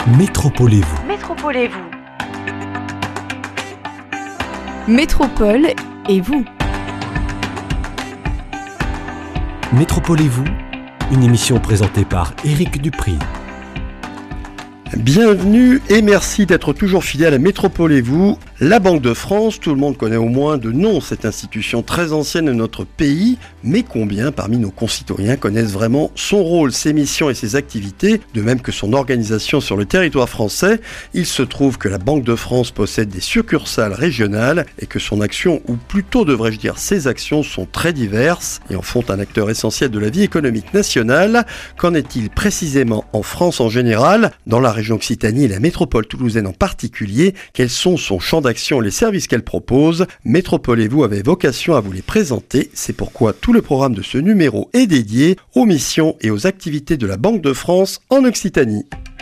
Métropolez-vous. Métropolez-vous. Métropole et vous. Métropolez-vous, une émission présentée par Éric Dupri. Bienvenue et merci d'être toujours fidèle à Métropolez-vous. La Banque de France, tout le monde connaît au moins de nom cette institution très ancienne de notre pays, mais combien parmi nos concitoyens connaissent vraiment son rôle, ses missions et ses activités, de même que son organisation sur le territoire français? Il se trouve que la Banque de France possède des succursales régionales et que son action, ou plutôt devrais-je dire ses actions, sont très diverses et en font un acteur essentiel de la vie économique nationale. Qu'en est-il précisément en France en général, dans la région Occitanie et la métropole toulousaine en particulier? Quels sont son champ d'action et les services qu'elle propose? Métropolez-vous avait vocation à vous les présenter. C'est pourquoi tout le programme de ce numéro est dédié aux missions et aux activités de la Banque de France en Occitanie.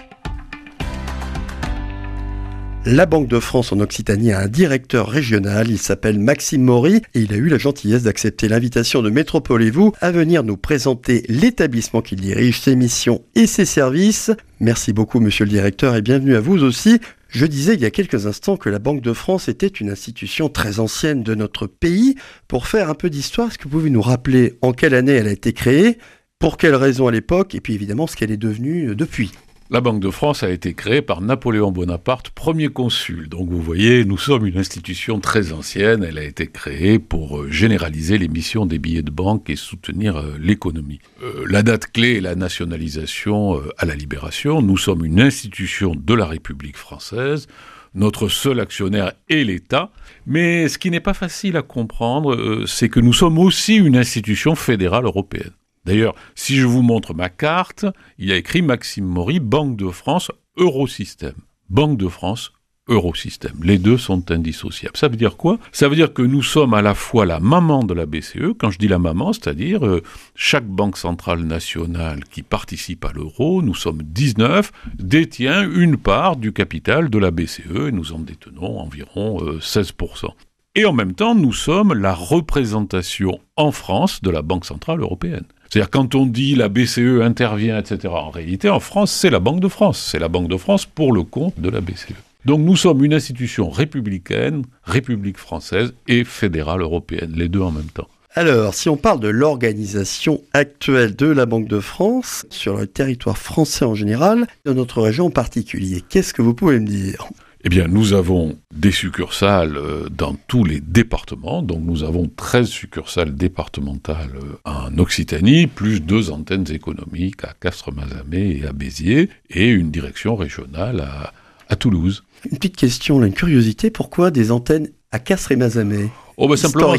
La Banque de France en Occitanie a un directeur régional, il s'appelle Maxime Maury et il a eu la gentillesse d'accepter l'invitation de Métropolez-vous à venir nous présenter l'établissement qu'il dirige, ses missions et ses services. Merci beaucoup monsieur le directeur et bienvenue à vous aussi. Je disais il y a quelques instants que la Banque de France était une institution très ancienne de notre pays. Pour faire un peu d'histoire, est-ce que vous pouvez nous rappeler en quelle année elle a été créée, pour quelles raisons à l'époque et puis évidemment ce qu'elle est devenue depuis ? La Banque de France a été créée par Napoléon Bonaparte, premier consul. Donc vous voyez, nous sommes une institution très ancienne. Elle a été créée pour généraliser l'émission des billets de banque et soutenir l'économie. La date clé est la nationalisation à la Libération. Nous sommes une institution de la République française. Notre seul actionnaire est l'État. Mais ce qui n'est pas facile à comprendre, c'est que nous sommes aussi une institution fédérale européenne. D'ailleurs, si je vous montre ma carte, il y a écrit Maxime Maury, Banque de France, Eurosystème. Banque de France, Eurosystème. Les deux sont indissociables. Ça veut dire quoi ? Ça veut dire que nous sommes à la fois la maman de la BCE. Quand je dis la maman, c'est-à-dire chaque banque centrale nationale qui participe à l'euro, nous sommes 19, détient une part du capital de la BCE et nous en détenons environ 16%. Et en même temps, nous sommes la représentation en France de la Banque centrale européenne. C'est-à-dire quand on dit la BCE intervient, etc., en réalité, en France, c'est la Banque de France. C'est la Banque de France pour le compte de la BCE. Donc nous sommes une institution républicaine, République française et fédérale européenne, les deux en même temps. Alors, si on parle de l'organisation actuelle de la Banque de France, sur le territoire français en général, dans notre région en particulier, qu'est-ce que vous pouvez me dire ? Eh bien, nous avons des succursales dans tous les départements. Donc, nous avons 13 succursales départementales en Occitanie, plus 2 antennes économiques à Castres-Mazamet et à Béziers, et une direction régionale à Toulouse. Une petite question, une curiosité, pourquoi des antennes à Castres et Mazamet ? Simplement,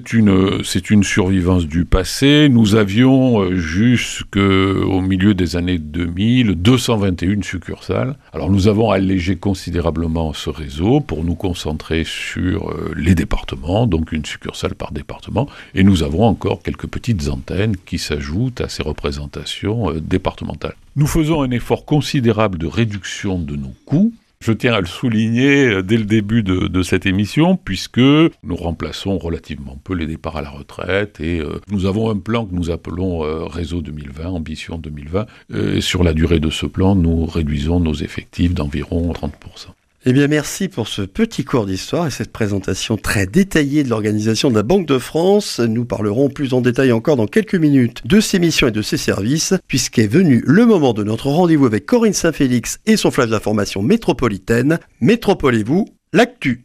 c'est une survivance du passé. Nous avions jusqu'au milieu des années 2000 221 succursales. Alors nous avons allégé considérablement ce réseau pour nous concentrer sur les départements, donc une succursale par département. Et nous avons encore quelques petites antennes qui s'ajoutent à ces représentations départementales. Nous faisons un effort considérable de réduction de nos coûts. Je tiens à le souligner dès le début de cette émission, puisque nous remplaçons relativement peu les départs à la retraite et nous avons un plan que nous appelons Réseau 2020, Ambition 2020. Et sur la durée de ce plan, nous réduisons nos effectifs d'environ 30%. Eh bien, merci pour ce petit cours d'histoire et cette présentation très détaillée de l'organisation de la Banque de France. Nous parlerons plus en détail encore dans quelques minutes de ses missions et de ses services, puisqu'est venu le moment de notre rendez-vous avec Corinne Saint-Félix et son flash d'information métropolitaine. Métropolez-vous, l'actu.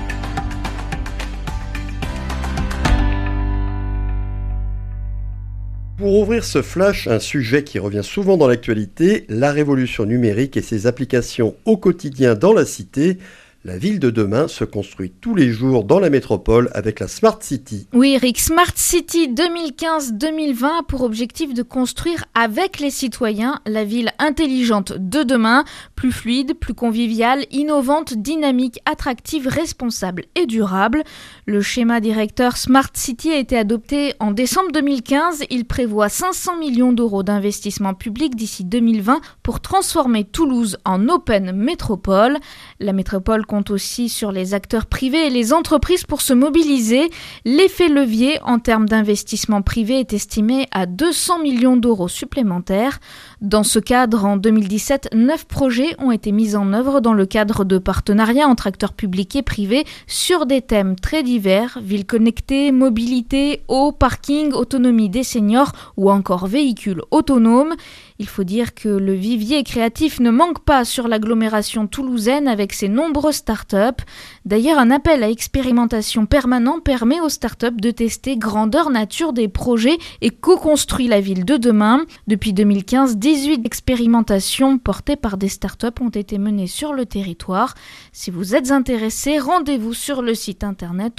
Pour ouvrir ce flash, un sujet qui revient souvent dans l'actualité, la révolution numérique et ses applications au quotidien dans la cité. La ville de demain se construit tous les jours dans la métropole avec la Smart City. Oui, Eric, Smart City 2015-2020 a pour objectif de construire avec les citoyens la ville intelligente de demain, plus fluide, plus conviviale, innovante, dynamique, attractive, responsable et durable. Le schéma directeur Smart City a été adopté en décembre 2015. Il prévoit 500 millions d'euros d'investissement public d'ici 2020 pour transformer Toulouse en open métropole. La métropole compte aussi sur les acteurs privés et les entreprises pour se mobiliser. L'effet levier en termes d'investissement privé est estimé à 200 millions d'euros supplémentaires. Dans ce cadre, en 2017, 9 projets ont été mis en œuvre dans le cadre de partenariats entre acteurs publics et privés sur des thèmes très divers, villes connectées, mobilité, eau, parking, autonomie des seniors ou encore véhicules autonomes. Il faut dire que le vivier créatif ne manque pas sur l'agglomération toulousaine avec ses nombreuses startups. D'ailleurs, un appel à expérimentation permanent permet aux startups de tester grandeur nature des projets et co-construit la ville de demain. Depuis 2015, 18 expérimentations portées par des startups ont été menées sur le territoire. Si vous êtes intéressé, rendez-vous sur le site internet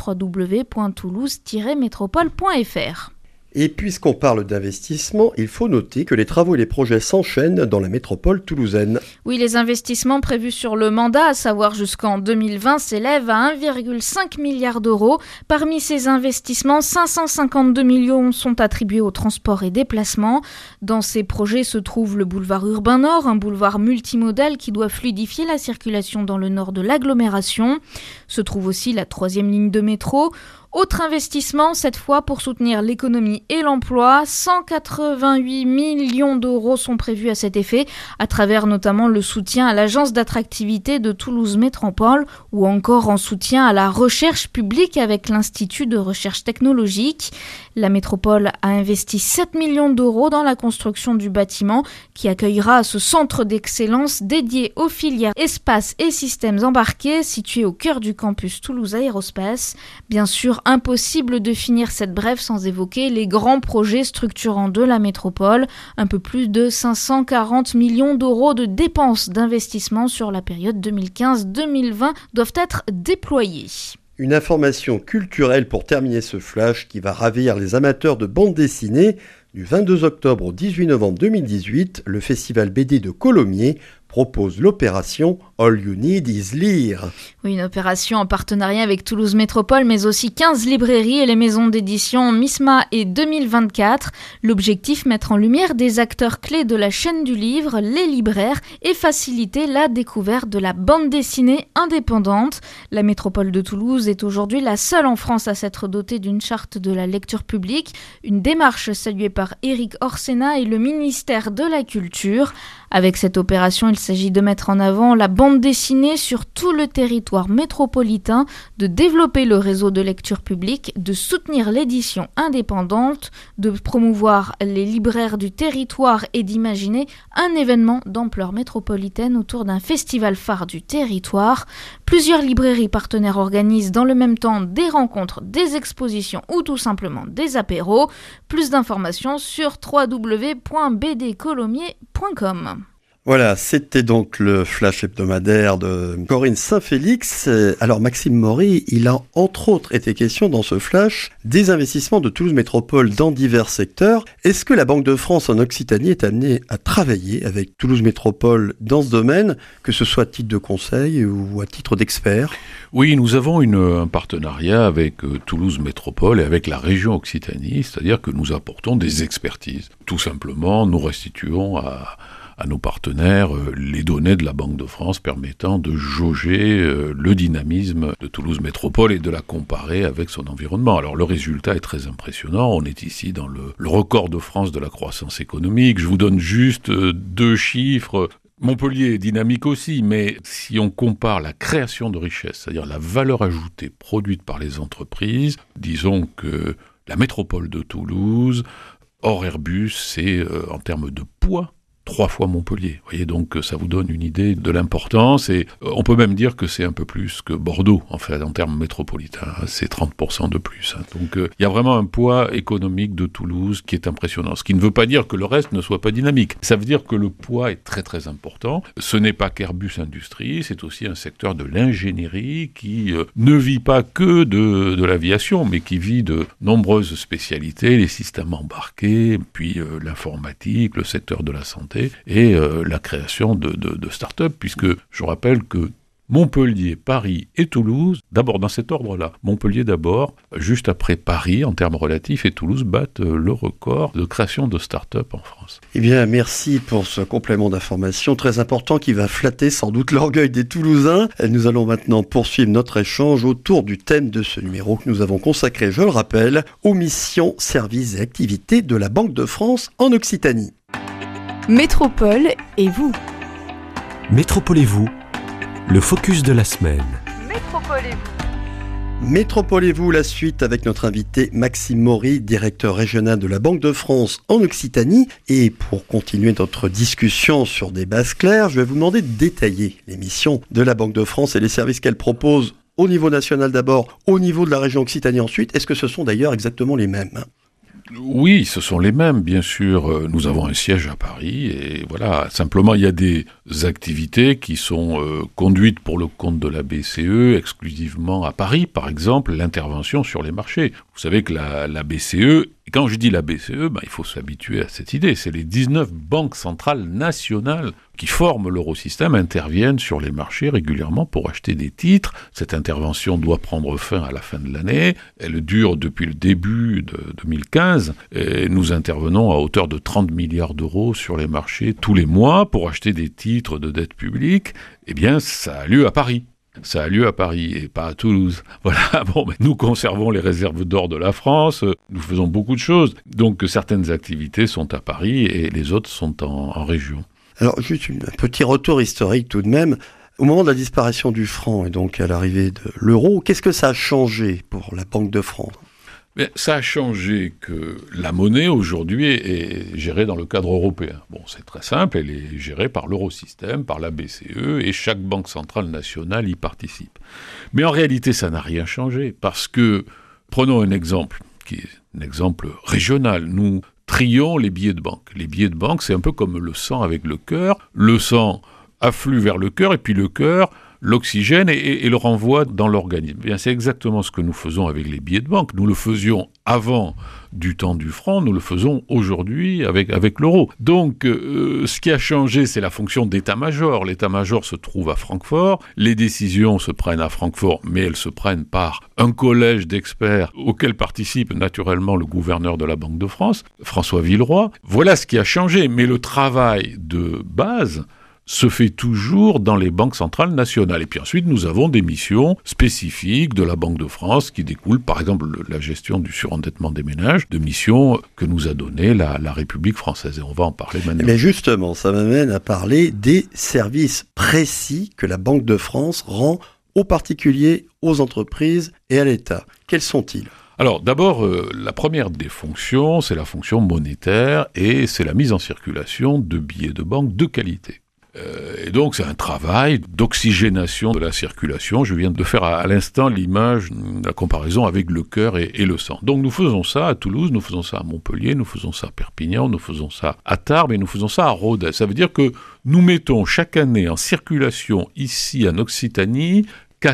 www.toulouse-métropole.fr. Et puisqu'on parle d'investissement, il faut noter que les travaux et les projets s'enchaînent dans la métropole toulousaine. Oui, les investissements prévus sur le mandat, à savoir jusqu'en 2020, s'élèvent à 1,5 milliard d'euros. Parmi ces investissements, 552 millions sont attribués aux transports et déplacements. Dans ces projets se trouve le boulevard Urbain Nord, un boulevard multimodal qui doit fluidifier la circulation dans le nord de l'agglomération. Se trouve aussi la 3e ligne de métro. Autre investissement, cette fois pour soutenir l'économie et l'emploi, 188 millions d'euros sont prévus à cet effet, à travers notamment le soutien à l'agence d'attractivité de Toulouse Métropole ou encore en soutien à la recherche publique avec l'Institut de recherche technologique. La métropole a investi 7 millions d'euros dans la construction du bâtiment qui accueillera ce centre d'excellence dédié aux filières espaces et systèmes embarqués situé au cœur du campus Toulouse Aérospace. Bien sûr, impossible de finir cette brève sans évoquer les grands projets structurants de la métropole. Un peu plus de 540 millions d'euros de dépenses d'investissement sur la période 2015-2020 doivent être déployés. Une information culturelle pour terminer ce flash qui va ravir les amateurs de bande dessinée. Du 22 octobre au 18 novembre 2018, le festival BD de Colomiers propose l'opération All You Need Is Lire. Oui, une opération en partenariat avec Toulouse Métropole, mais aussi 15 librairies et les maisons d'édition Misma et 2024. L'objectif, mettre en lumière des acteurs clés de la chaîne du livre, les libraires, et faciliter la découverte de la bande dessinée indépendante. La métropole de Toulouse est aujourd'hui la seule en France à s'être dotée d'une charte de la lecture publique, une démarche saluée par Éric Orsena et le ministère de la Culture. Avec cette opération, il s'agit de mettre en avant la bande dessinée sur tout le territoire métropolitain, de développer le réseau de lecture publique, de soutenir l'édition indépendante, de promouvoir les libraires du territoire et d'imaginer un événement d'ampleur métropolitaine autour d'un festival phare du territoire. Plusieurs librairies partenaires organisent dans le même temps des rencontres, des expositions ou tout simplement des apéros. Plus d'informations sur www.bdcolomiers.com. Voilà, c'était donc le flash hebdomadaire de Corinne Saint-Félix. Alors Maxime Maury, il a entre autres été question dans ce flash des investissements de Toulouse Métropole dans divers secteurs. Est-ce que la Banque de France en Occitanie est amenée à travailler avec Toulouse Métropole dans ce domaine, que ce soit à titre de conseil ou à titre d'expert ? Oui, nous avons un partenariat avec Toulouse Métropole et avec la région Occitanie, c'est-à-dire que nous apportons des expertises. Tout simplement, nous restituons à nos partenaires les données de la Banque de France permettant de jauger le dynamisme de Toulouse Métropole et de la comparer avec son environnement. Alors le résultat est très impressionnant, on est ici dans le record de France de la croissance économique. Je vous donne juste 2 chiffres. Montpellier est dynamique aussi, mais si on compare la création de richesse, c'est-à-dire la valeur ajoutée produite par les entreprises, disons que la métropole de Toulouse, hors Airbus, c'est en termes de poids, 3 fois Montpellier. Vous voyez, donc ça vous donne une idée de l'importance et on peut même dire que c'est un peu plus que Bordeaux, en fait, en termes métropolitains. C'est 30% de plus. Donc il y a vraiment un poids économique de Toulouse qui est impressionnant. Ce qui ne veut pas dire que le reste ne soit pas dynamique. Ça veut dire que le poids est très très important. Ce n'est pas qu'Airbus Industrie, c'est aussi un secteur de l'ingénierie qui ne vit pas que de l'aviation, mais qui vit de nombreuses spécialités, les systèmes embarqués, puis l'informatique, le secteur de la santé, et la création de start-up, puisque je rappelle que Montpellier, Paris et Toulouse, d'abord dans cet ordre-là. Montpellier d'abord, juste après Paris en termes relatifs, et Toulouse battent le record de création de start-up en France. Eh bien, merci pour ce complément d'information très important qui va flatter sans doute l'orgueil des Toulousains. Nous allons maintenant poursuivre notre échange autour du thème de ce numéro que nous avons consacré, je le rappelle, aux missions, services et activités de la Banque de France en Occitanie. Métropole et vous. Métropolez-vous, le focus de la semaine. Métropolez-vous, la suite avec notre invité Maxime Maury, directeur régional de la Banque de France en Occitanie. Et pour continuer notre discussion sur des bases claires, je vais vous demander de détailler les missions de la Banque de France et les services qu'elle propose au niveau national d'abord, au niveau de la région Occitanie ensuite. Est-ce que ce sont d'ailleurs exactement les mêmes ? Oui, ce sont les mêmes, bien sûr. Nous avons un siège à Paris et voilà. Simplement, il y a des activités qui sont conduites pour le compte de la BCE exclusivement à Paris. Par exemple, l'intervention sur les marchés. Vous savez que la BCE, et quand je dis la BCE, il faut s'habituer à cette idée. C'est les 19 banques centrales nationales qui forment l'eurosystème, interviennent sur les marchés régulièrement pour acheter des titres. Cette intervention doit prendre fin à la fin de l'année. Elle dure depuis le début de 2015. Et nous intervenons à hauteur de 30 milliards d'euros sur les marchés tous les mois pour acheter des titres de dette publique. Eh bien, ça a lieu à Paris. Ça a lieu à Paris et pas à Toulouse. Voilà, nous conservons les réserves d'or de la France, nous faisons beaucoup de choses. Donc certaines activités sont à Paris et les autres sont en région. Alors juste un petit retour historique tout de même. Au moment de la disparition du franc et donc à l'arrivée de l'euro, qu'est-ce que ça a changé pour la Banque de France ? Mais ça a changé que la monnaie aujourd'hui est gérée dans le cadre européen. C'est très simple, elle est gérée par l'eurosystème, par la BCE, et chaque banque centrale nationale y participe. Mais en réalité, ça n'a rien changé, parce que, prenons un exemple, qui est un exemple régional. Nous trions les billets de banque. Les billets de banque, c'est un peu comme le sang avec le cœur. Le sang afflue vers le cœur, et puis le cœur l'oxygène et le renvoie dans l'organisme. Bien, c'est exactement ce que nous faisons avec les billets de banque. Nous le faisions avant du temps du franc, nous le faisons aujourd'hui avec l'euro. Donc, ce qui a changé, c'est la fonction d'état-major. L'état-major se trouve à Francfort. Les décisions se prennent à Francfort, mais elles se prennent par un collège d'experts auquel participe naturellement le gouverneur de la Banque de France, François Villeroy. Voilà ce qui a changé. Mais le travail de base se fait toujours dans les banques centrales nationales. Et puis ensuite, nous avons des missions spécifiques de la Banque de France qui découlent, par exemple, la gestion du surendettement des ménages, de missions que nous a données la République française. Et on va en parler maintenant. Mais justement, ça m'amène à parler des services précis que la Banque de France rend aux particuliers, aux entreprises et à l'État. Quels sont-ils ? Alors d'abord, la première des fonctions, c'est la fonction monétaire et c'est la mise en circulation de billets de banque de qualité. Et donc c'est un travail d'oxygénation de la circulation. Je viens de faire à l'instant l'image, la comparaison avec le cœur et le sang. Donc nous faisons ça à Toulouse, nous faisons ça à Montpellier, nous faisons ça à Perpignan, nous faisons ça à Tarbes et nous faisons ça à Rodez. Ça veut dire que nous mettons chaque année en circulation ici en Occitanie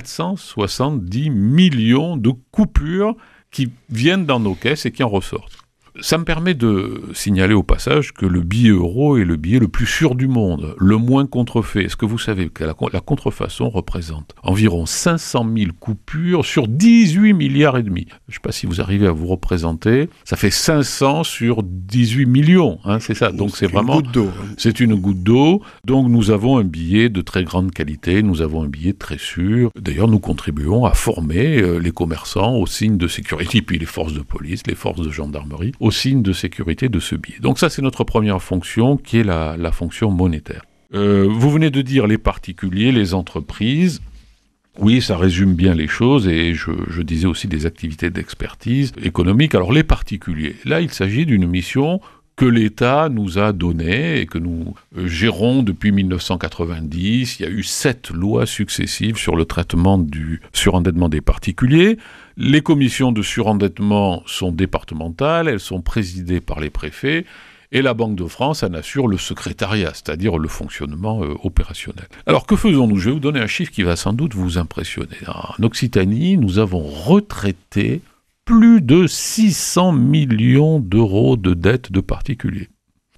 470 millions de coupures qui viennent dans nos caisses et qui en ressortent. Ça me permet de signaler au passage que le billet euro est le billet le plus sûr du monde, le moins contrefait. Est-ce que vous savez que la contrefaçon représente environ 500 000 coupures sur 18 milliards et demi. Je ne sais pas si vous arrivez à vous représenter. Ça fait 500 sur 18 millions, c'est ça. Donc c'est vraiment une goutte d'eau. C'est une goutte d'eau. Donc nous avons un billet de très grande qualité, nous avons un billet très sûr. D'ailleurs, nous contribuons à former les commerçants aux signes de sécurité, puis les forces de police, les forces de gendarmerie, aux signes de sécurité de ce billet. Donc ça, c'est notre première fonction, qui est la fonction monétaire. Vous venez de dire les particuliers, les entreprises. Oui, ça résume bien les choses, et je disais aussi des activités d'expertise économique. Alors les particuliers, là, il s'agit d'une mission que l'État nous a donnée et que nous gérons depuis 1990. Il y a eu 7 lois successives sur le traitement du surendettement des particuliers. Les commissions de surendettement sont départementales, elles sont présidées par les préfets, et la Banque de France en assure le secrétariat, c'est-à-dire le fonctionnement opérationnel. Alors que faisons-nous ? Je vais vous donner un chiffre qui va sans doute vous impressionner. En Occitanie, nous avons retraité plus de 600 millions d'euros de dettes de particuliers.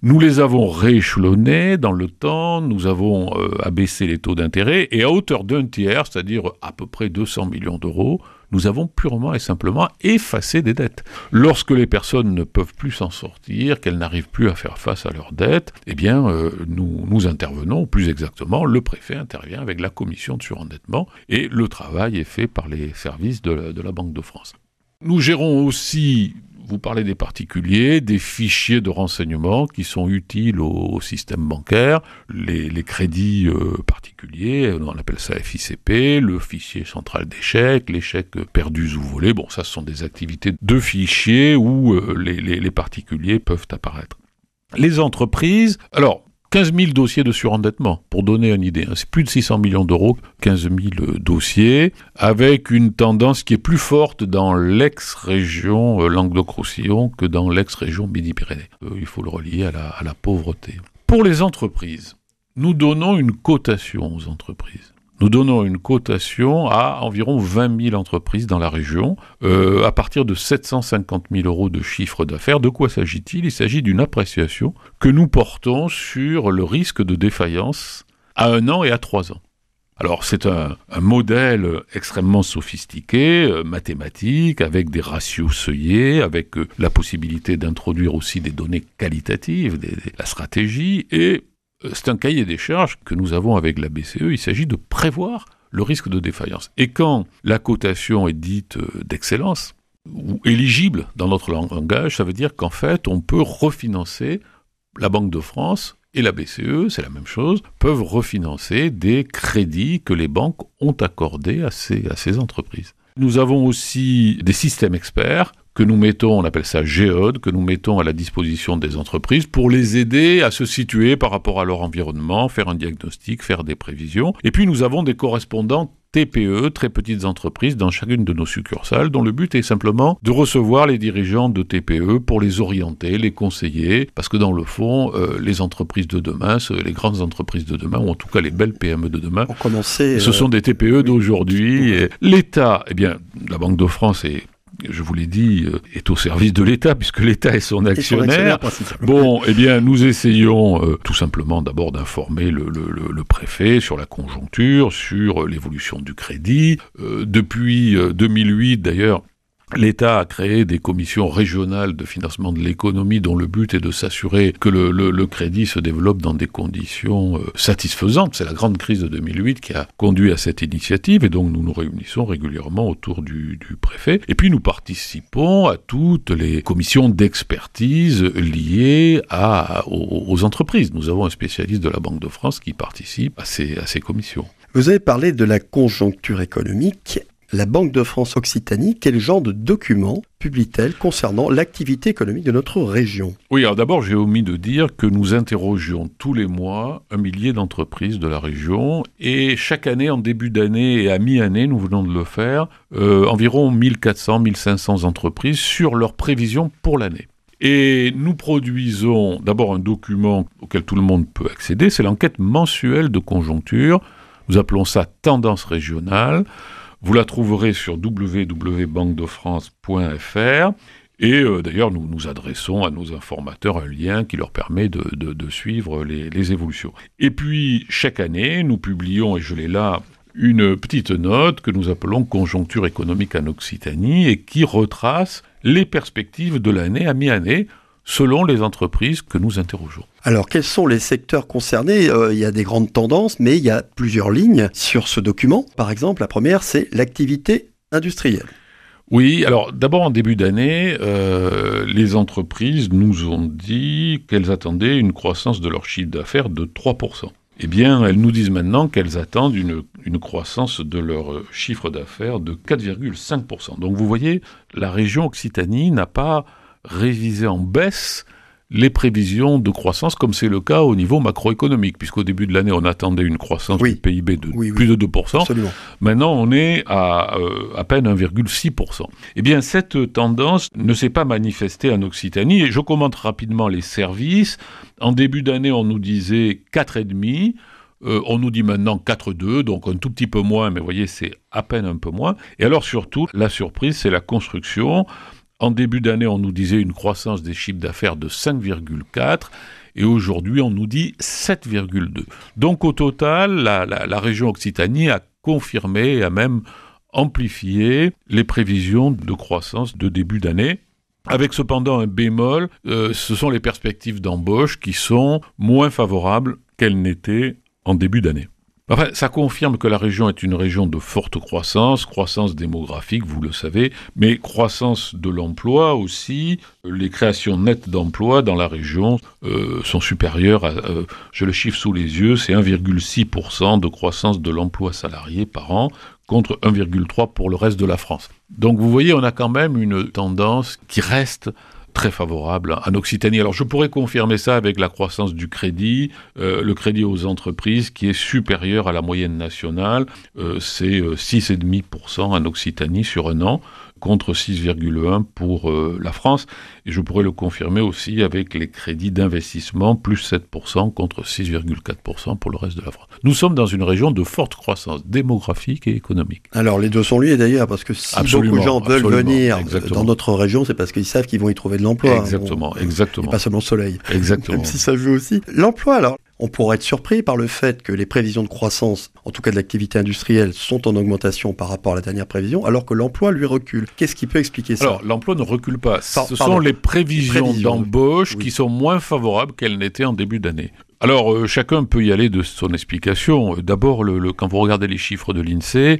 Nous les avons rééchelonnés dans le temps, nous avons abaissé les taux d'intérêt, et à hauteur d'un tiers, c'est-à-dire à peu près 200 millions d'euros, nous avons purement et simplement effacé des dettes. Lorsque les personnes ne peuvent plus s'en sortir, qu'elles n'arrivent plus à faire face à leurs dettes, eh bien, nous intervenons, plus exactement, le préfet intervient avec la commission de surendettement, et le travail est fait par les services de la Banque de France. Nous gérons aussi, vous parlez des particuliers, des fichiers de renseignement qui sont utiles au système bancaire, les crédits particuliers, on appelle ça FICP, le fichier central des chèques, les chèques perdus ou volés. Bon, ça, ce sont des activités de fichiers où les particuliers peuvent apparaître. Les entreprises, alors, 15 000 dossiers de surendettement, pour donner une idée. C'est plus de 600 millions d'euros, 15 000 dossiers, avec une tendance qui est plus forte dans l'ex-région Languedoc-Roussillon que dans l'ex-région Midi-Pyrénées. Il faut le relier à la pauvreté. Pour les entreprises, nous donnons une cotation aux entreprises. Nous donnons une cotation à environ 20 000 entreprises dans la région, à partir de 750 000 euros de chiffre d'affaires. De quoi s'agit-il ? Il s'agit d'une appréciation que nous portons sur le risque de défaillance à 1 an et à 3 ans. Alors c'est un modèle extrêmement sophistiqué, mathématique, avec des ratios seuillés, avec la possibilité d'introduire aussi des données qualitatives, la stratégie, et c'est un cahier des charges que nous avons avec la BCE. Il s'agit de prévoir le risque de défaillance. Et quand la cotation est dite d'excellence, ou éligible dans notre langage, ça veut dire qu'en fait, on peut refinancer, la Banque de France et la BCE, c'est la même chose, peuvent refinancer des crédits que les banques ont accordés à ces entreprises. Nous avons aussi des systèmes experts que nous mettons, on appelle ça GEOD, que nous mettons à la disposition des entreprises pour les aider à se situer par rapport à leur environnement, faire un diagnostic, faire des prévisions. Et puis nous avons des correspondants TPE, très petites entreprises, dans chacune de nos succursales, dont le but est simplement de recevoir les dirigeants de TPE pour les orienter, les conseiller, parce que dans le fond, les entreprises de demain, les grandes entreprises de demain, ou en tout cas les belles PME de demain, ce sont des TPE d'aujourd'hui. Et l'État, eh bien, la Banque de France est, je vous l'ai dit, est au service de l'État, puisque l'État est son actionnaire. Bon, eh bien, nous essayons tout simplement d'abord d'informer le préfet sur la conjoncture, sur l'évolution du crédit. Depuis 2008, d'ailleurs, l'État a créé des commissions régionales de financement de l'économie dont le but est de s'assurer que le crédit se développe dans des conditions satisfaisantes. C'est la grande crise de 2008 qui a conduit à cette initiative et donc nous nous réunissons régulièrement autour du préfet. Et puis nous participons à toutes les commissions d'expertise liées aux entreprises. Nous avons un spécialiste de la Banque de France qui participe à ces commissions. Vous avez parlé de la conjoncture économique. La Banque de France Occitanie, quel genre de documents publie-t-elle concernant l'activité économique de notre région ? Oui, alors d'abord, j'ai omis de dire que nous interrogions tous les mois 1 millier d'entreprises de la région et chaque année, en début d'année et à mi-année, nous venons de le faire, environ 1400, 1500 entreprises sur leurs prévisions pour l'année. Et nous produisons d'abord un document auquel tout le monde peut accéder, c'est l'enquête mensuelle de conjoncture. Nous appelons ça Tendance régionale. Vous la trouverez sur www.banquedefrance.fr et d'ailleurs nous nous adressons à nos informateurs un lien qui leur permet de suivre les évolutions. Et puis chaque année nous publions, et je l'ai là, une petite note que nous appelons Conjoncture économique en Occitanie et qui retrace les perspectives de l'année à mi-année selon les entreprises que nous interrogeons. Alors, quels sont les secteurs concernés ? Il y a des grandes tendances, mais il y a plusieurs lignes sur ce document. Par exemple, la première, c'est l'activité industrielle. Oui, alors d'abord en début d'année, les entreprises nous ont dit qu'elles attendaient une croissance de leur chiffre d'affaires de 3%. Eh bien, elles nous disent maintenant qu'elles attendent une croissance de leur chiffre d'affaires de 4,5%. Donc vous voyez, la région Occitanie n'a pas réviser en baisse les prévisions de croissance, comme c'est le cas au niveau macroéconomique, puisqu'au début de l'année, on attendait une croissance du PIB de plus de 2%. Absolument. Maintenant, on est à peine 1,6%. Eh bien, cette tendance ne s'est pas manifestée en Occitanie, et je commente rapidement les services. En début d'année, on nous disait 4,5%. On nous dit maintenant 4,2, donc un tout petit peu moins, mais vous voyez, c'est à peine un peu moins. Et alors surtout, la surprise, c'est la construction. En début d'année, on nous disait une croissance des chiffres d'affaires de 5,4, et aujourd'hui on nous dit 7,2. Donc au total, la région Occitanie a confirmé et a même amplifié les prévisions de croissance de début d'année. Avec cependant un bémol, ce sont les perspectives d'embauche qui sont moins favorables qu'elles n'étaient en début d'année. Enfin, ça confirme que la région est une région de forte croissance démographique, vous le savez, mais croissance de l'emploi aussi. Les créations nettes d'emplois dans la région sont supérieures à, j'ai le chiffre sous les yeux, c'est 1,6% de croissance de l'emploi salarié par an, contre 1,3% pour le reste de la France. Donc vous voyez, on a quand même une tendance qui reste très favorable en Occitanie. Alors je pourrais confirmer ça avec la croissance du crédit, le crédit aux entreprises qui est supérieur à la moyenne nationale, c'est 6,5% en Occitanie sur un an, contre 6,1% pour la France. Et je pourrais le confirmer aussi avec les crédits d'investissement, plus 7% contre 6,4% pour le reste de la France. Nous sommes dans une région de forte croissance démographique et économique. Alors les deux sont liés d'ailleurs, parce que si beaucoup de gens veulent venir dans notre région, c'est parce qu'ils savent qu'ils vont y trouver de l'emploi. Exactement. Et pas seulement le soleil. Exactement. Même si ça joue aussi. L'emploi, alors, on pourrait être surpris par le fait que les prévisions de croissance, en tout cas de l'activité industrielle, sont en augmentation par rapport à la dernière prévision, alors que l'emploi, lui, recule. Qu'est-ce qui peut expliquer ça ? Alors, l'emploi ne recule pas. Ce sont les prévisions d'embauche qui sont moins favorables qu'elles n'étaient en début d'année. Alors, chacun peut y aller de son explication. D'abord, quand vous regardez les chiffres de l'INSEE,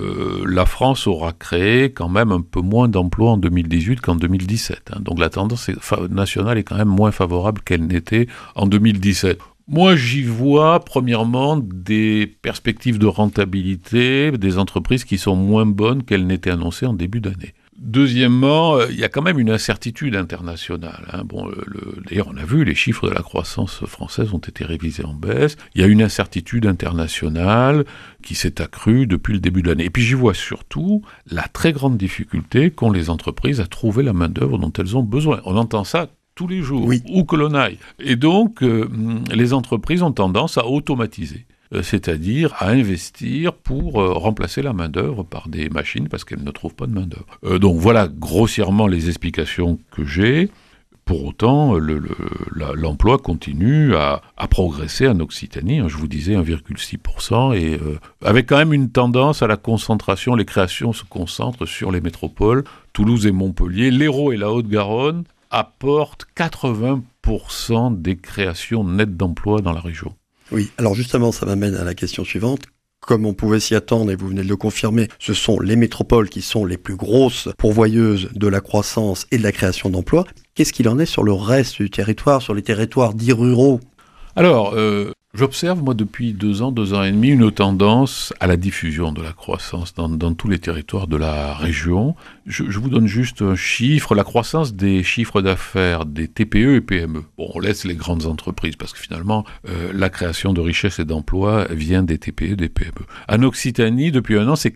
la France aura créé quand même un peu moins d'emplois en 2018 qu'en 2017. Donc la tendance nationale est quand même moins favorable qu'elle n'était en 2017. Moi, j'y vois, premièrement, des perspectives de rentabilité des entreprises qui sont moins bonnes qu'elles n'étaient annoncées en début d'année. Deuxièmement, il y a quand même une incertitude internationale. D'ailleurs, on a vu, les chiffres de la croissance française ont été révisés en baisse. Il y a une incertitude internationale qui s'est accrue depuis le début de l'année. Et puis j'y vois surtout la très grande difficulté qu'ont les entreprises à trouver la main-d'œuvre dont elles ont besoin. On entend ça tous les jours, où que l'on aille. Et donc, les entreprises ont tendance à automatiser, c'est-à-dire à investir pour remplacer la main-d'œuvre par des machines parce qu'elles ne trouvent pas de main-d'œuvre. Donc voilà grossièrement les explications que j'ai. Pour autant, l'emploi continue à progresser en Occitanie. Je vous disais 1,6%, et avec quand même une tendance à la concentration. Les créations se concentrent sur les métropoles, Toulouse et Montpellier. L'Hérault et la Haute-Garonne apportent 80% des créations nettes d'emplois dans la région. Oui, alors justement, ça m'amène à la question suivante. Comme on pouvait s'y attendre, et vous venez de le confirmer, ce sont les métropoles qui sont les plus grosses pourvoyeuses de la croissance et de la création d'emplois. Qu'est-ce qu'il en est sur le reste du territoire, sur les territoires dits ruraux ? Alors, j'observe, moi, depuis 2 ans et demi, une tendance à la diffusion de la croissance dans tous les territoires de la région. Je vous donne juste un chiffre, la croissance des chiffres d'affaires des TPE et PME. Bon, on laisse les grandes entreprises, parce que finalement, la création de richesses et d'emplois vient des TPE et des PME. En Occitanie, depuis 1 an, c'est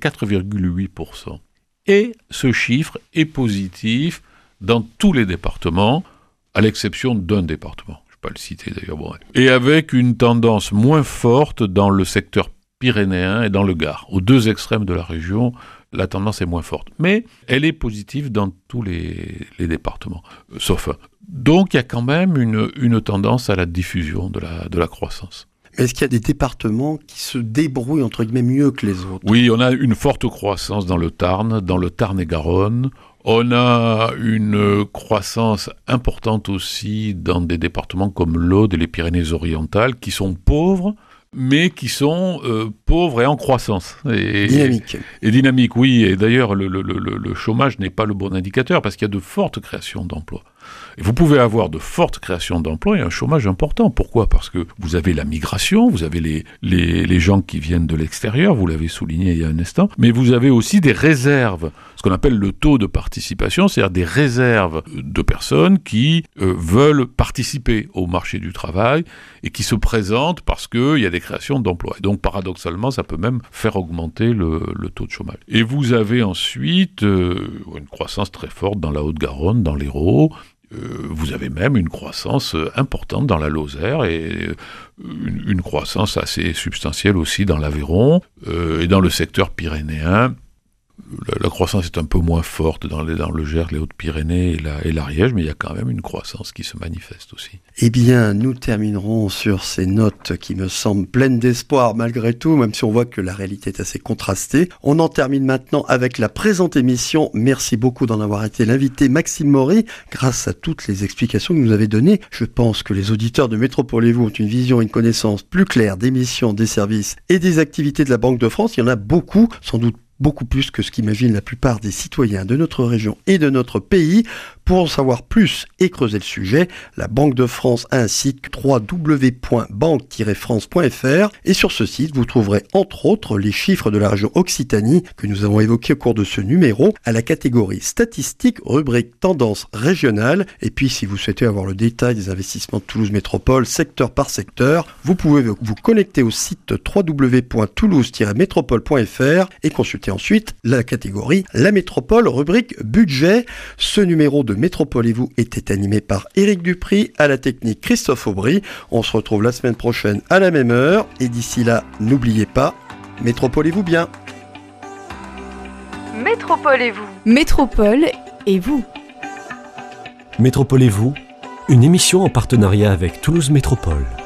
4,8%. Et ce chiffre est positif dans tous les départements, à l'exception d'un département. Pas le citer d'ailleurs. Bon. Et avec une tendance moins forte dans le secteur pyrénéen et dans le Gard. Aux 2 extrêmes de la région, la tendance est moins forte. Mais elle est positive dans tous les départements, sauf un. Donc il y a quand même une tendance à la diffusion de la croissance. Est-ce qu'il y a des départements qui se débrouillent entre guillemets mieux que les autres ? Oui, on a une forte croissance dans le Tarn et Garonne. On a une croissance importante aussi dans des départements comme l'Aude et les Pyrénées-Orientales, qui sont pauvres, mais qui sont pauvres et en croissance. Dynamique. Et dynamique, oui. Et d'ailleurs, le chômage n'est pas le bon indicateur, parce qu'il y a de fortes créations d'emplois. Et vous pouvez avoir de fortes créations d'emplois et un chômage important. Pourquoi ? Parce que vous avez la migration, vous avez les gens qui viennent de l'extérieur, vous l'avez souligné il y a un instant, mais vous avez aussi des réserves, ce qu'on appelle le taux de participation, c'est-à-dire des réserves de personnes qui veulent participer au marché du travail et qui se présentent parce qu'il y a des créations d'emplois. Et donc, paradoxalement, ça peut même faire augmenter le taux de chômage. Et vous avez ensuite une croissance très forte dans la Haute-Garonne, dans l'Hérault. Vous avez même une croissance importante dans la Lozère et une croissance assez substantielle aussi dans l'Aveyron et dans le secteur pyrénéen. La croissance est un peu moins forte dans le Gers, les Hautes-Pyrénées et l'Ariège, mais il y a quand même une croissance qui se manifeste aussi. Eh bien, nous terminerons sur ces notes qui me semblent pleines d'espoir malgré tout, même si on voit que la réalité est assez contrastée. On en termine maintenant avec la présente émission. Merci beaucoup d'en avoir été l'invité, Maxime Maury. Grâce à toutes les explications que vous nous avez données, je pense que les auditeurs de Métropole et vous ont une vision et une connaissance plus claire des missions, des services et des activités de la Banque de France. Il y en a beaucoup, sans doute beaucoup plus que ce qu'imaginent la plupart des citoyens de notre région et de notre pays. Pour en savoir plus et creuser le sujet, la Banque de France a un site www.banque-france.fr et sur ce site, vous trouverez entre autres les chiffres de la région Occitanie que nous avons évoqués au cours de ce numéro à la catégorie statistique, rubrique tendance régionale. Et puis si vous souhaitez avoir le détail des investissements de Toulouse Métropole, secteur par secteur, vous pouvez vous connecter au site www.toulouse-métropole.fr et consulter ensuite la catégorie La Métropole, rubrique budget. Ce numéro de Métropole et vous était animé par Éric Dupry, à la technique Christophe Aubry. On se retrouve la semaine prochaine à la même heure et d'ici là, n'oubliez pas, métropolez-vous bien. Métropole et vous. Métropole et vous. Métropole et vous, une émission en partenariat avec Toulouse Métropole.